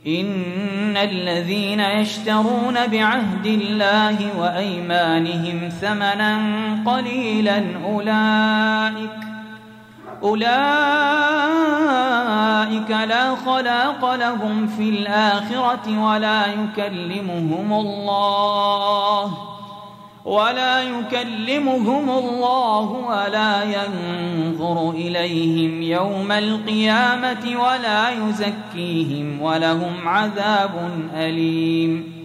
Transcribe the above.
إن الذين يشترون بعهد الله وأيمانهم ثمنا قليلا أولئك لا خلاق لهم في الآخرة ولا يكلمهم الله ولا ينظر إليهم يوم القيامة ولا يزكيهم ولهم عذاب أليم.